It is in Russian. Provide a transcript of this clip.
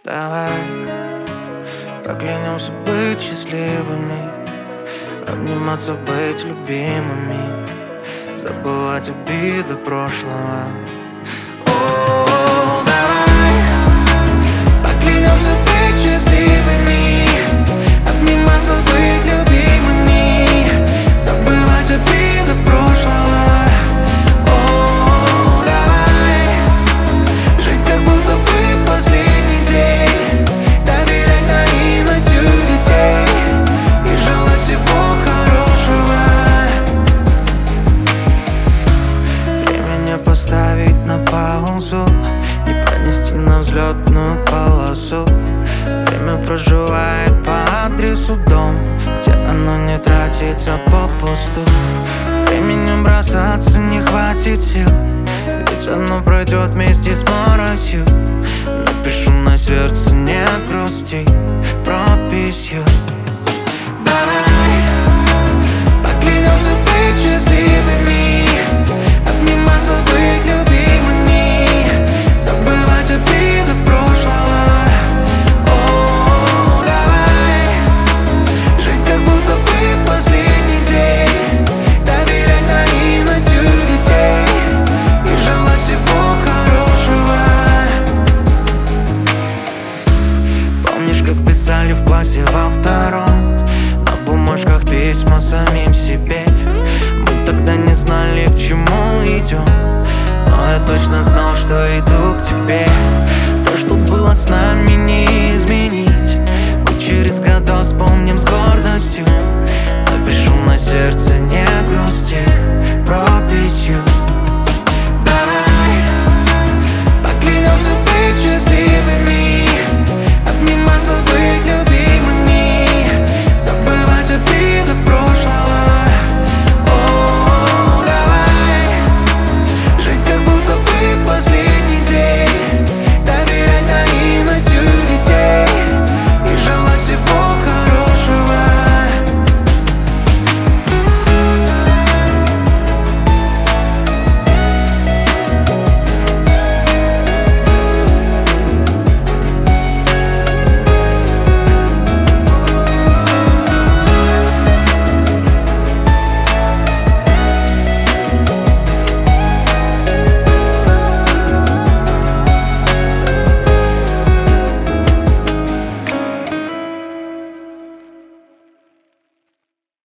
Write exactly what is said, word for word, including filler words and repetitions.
Давай поклянемся быть счастливыми, обниматься, быть любимыми, забывать обиды прошлого. О, давай поклянемся быть счастливыми, обниматься, быть любимыми, забывать обиды прошлого. О, давай жить, как будто бы последний день, доверять наивностью детей и желать всего хорошего. Время поставить на паузу, не пронести на взлетную полосу. Время проживает по адресу дом, где оно не тратится попусту. Временем бросаться не хватит сил, ведь оно пройдет вместе с моросью. Напишу на сердце не грусти прописью. Давай поклянемся быть счастливыми, обниматься, быть любимыми, забывать обиды прошлого. О, давай жить, как будто бы последний день, доверять наивностью детей и желать всего хорошего. Помнишь, как писали в классе во втором на бумажках письма самим себе? Мы тогда не знали, к чему идем, но я точно знал, что иду к тебе. То, что было с нами, не изменить. Мы через года вспомним с гордостью. Напишу на сердце не грусти прописью.